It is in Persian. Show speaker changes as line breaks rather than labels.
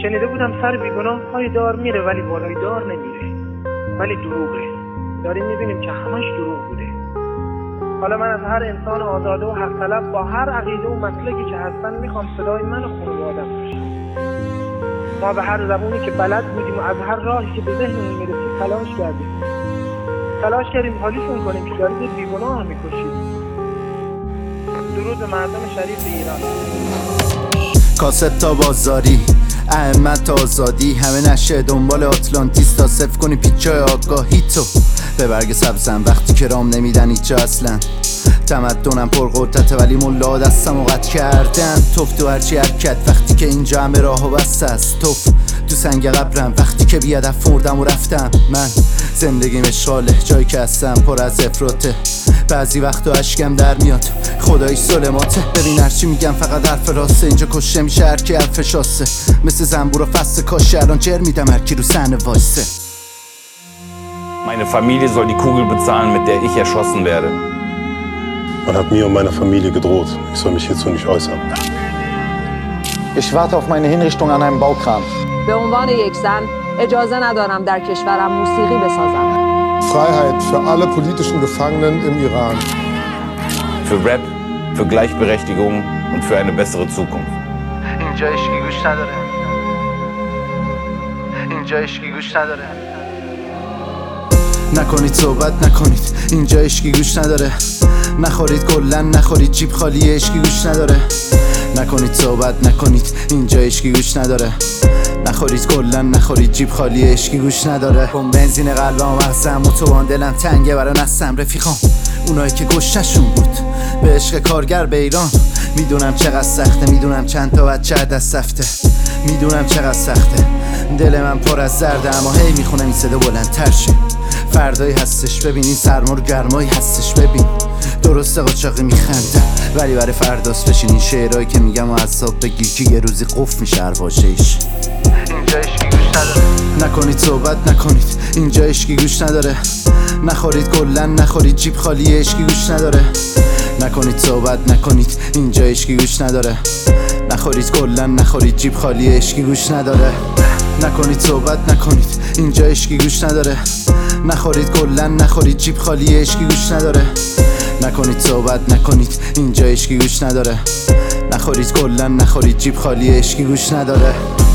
شنیده بودم سر بیگناه پای دار میره ولی بالای دار نمیره، ولی دروغه. داریم میبینیم که همش دروغ بوده. حالا من از هر انسان آزاده و حق طلب با هر عقیده و مسلکی که هستن میخوام صدای من و خانواده‌ام باشه. ما به هر زبونی که بلد بودیم و از هر راهی که به ذهنمون میرسید تلاش کردیم حالیشون کنیم که دارید بیگناه میکشید. درود به مردم شریف ایران.
کاسب تا بازاری، احمد تا آزادی، همه نشه دنبال آتلانتیس تا صفر کنی پیچای آگاهی. تو به برگ سبزم وقتی که رام نمیدن ایجا اصلا. تمدنم پر قدرته ولی ملا دستم و قطع کردن. توف تو هرچی حرکت وقتی که اینجا همه راه و بسته است. توف تو سنگ قبرم وقتی که بیادف مردم و رفتم. من زندگیم اشغاله، جایی که هستم پر از افراطه. بعضی وقتا اشکم در میاد، خداییش ظلماته. ببین هرچی میگم فقط حرف راسته، اینجا کشته میشه هرکی حرف شاسته. مثل زنبور و فصل کاشه الان جر میدم هرکی رو صحنه وایسه.
Meine Familie soll die Kugel bezahlen, mit der ich erschossen werde.
Man hat mir und meiner Familie gedroht. Ich soll mich hierzu nicht äußern.
Ich warte auf meine Hinrichtung an einem Baukran.
به عنوان یک زن اجازه ندارم در کشورم موسیقی بسازم.
Freiheit für alle politischen Gefangenen im Iran.
Für Rap, für Gleichberechtigung und für eine bessere Zukunft.
اینجا اشکی گوش نداره. اینجا اشکی گوش نداره. نکنید صحبت نکنید، اینجا اشکی گوش نداره. نخورید کلن نخورید، جیب خالی اشکی گوش نداره. نکنید صحبت نکنید، اینجا اشکی گوش نداره. نخورید کلن نخورید، جیب خالی اشکی گوش نداره. کن بنزین قلبم مغزم اتوبان دلم تنگه برا نستم رفیقام. اونایی که گشتشون بود به عشق کارگر به ایران. میدونم چقدر سخته، میدونم چند تا بچه دست رفته، میدونم چقدر سخته. دل من پر از زرده اما هی میخونم این صدا بلندتر شه. فردایی هستش ببین، این سرما رو گرمایی هستش ببین. درسته قاچاقی میخنده ولی برای فرداست بشین. این شعرهایی که میگم و عصاب بگیر که یه روزی قفل میشه هر واژه‌ایش. اینجا اشکی گوش نداره. نکنید صحبت نکنید، اینجا اشکی گوش نداره. نخورید کلن نخورید، جیب خالی اشکی گوش نداره. نکنید صحبت نکنید، اینجا اشکی گوش نداره. نخورید کلن نخورید، جیب خالی اشکی گوش نداره. نکنید صحبت نکنید، اینجا اشکی گوش نداره. نخورید کلن نخورید، جیب خالی اشکی گوش نداره. نکنید صحبت نکنید، اینجا اشکی گوش نداره. نخورید کلن نخورید، جیب خالی اشکی گوش نداره.